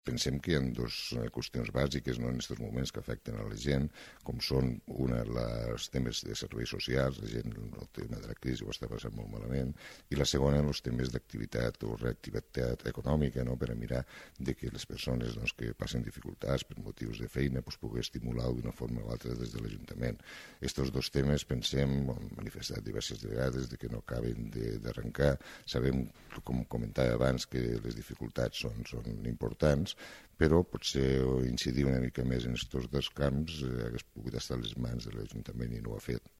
Pensem que hi ha dues qüestions bàsiques en aquests moments que afecten a la gent, com són una, els temes de serveis socials, la gent el tema de la crisi ho està passant molt malament, i la segona, els temes d'activitat o reactivitat econòmica, no? Per a mirar de que les persones que passen dificultats per motius de feina pugui estimular d'una forma o altra des de l'Ajuntament. Aquests dos temes pensem, ho hem manifestat diverses vegades, de que no acaben d'arrencar. Sabem, com comentava abans, que les dificultats són importants, però potser incidir una mica més en aquests dos camps hagués pogut estar a les mans de l'Ajuntament i no ho ha fet.